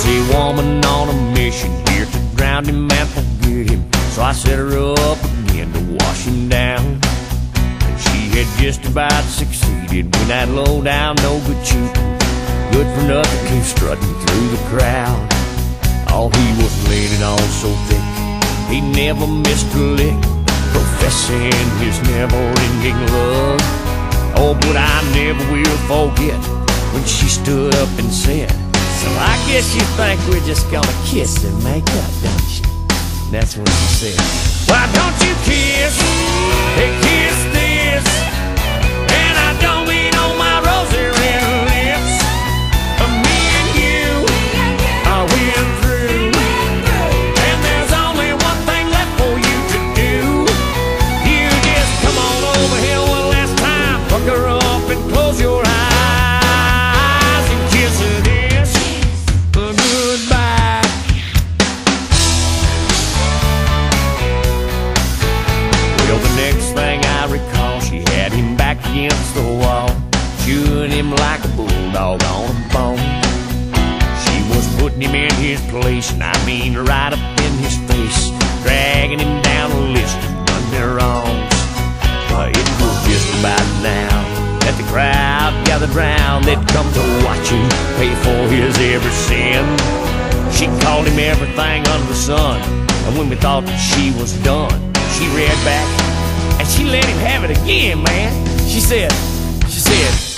was a woman on a mission here to drown him and forget him. So I set her up again to wash him down. And she had just about succeeded when that low down, no good cheap, good for nothing came strutting through the crowd. Oh, he was leaning on so thick, he never missed a lick, professing his never-ending love. Oh, but I never will forget when she stood up and said, "So I guess you think we're just gonna kiss and make up, don't you?" That's when she said, "Why don't you kiss, hey, kiss this?" And I don't mean on my rosy red lips. Me and you are win through, and there's only one thing left for you to do. You just come on over here one last time, fuck her up and close your eyes and kiss her this goodbye. Well, the next thing I recall, she had him back against the wall, chewing him like a bulldog on a bone. She was putting him in his place, and I mean right up in his face, dragging him down a list of done their wrongs. It was just about now that the crowd gathered round. They'd come to watch him pay for his every sin. She called him everything under the sun, and when we thought that she was done, she reared back and she let him have it again, man. She said,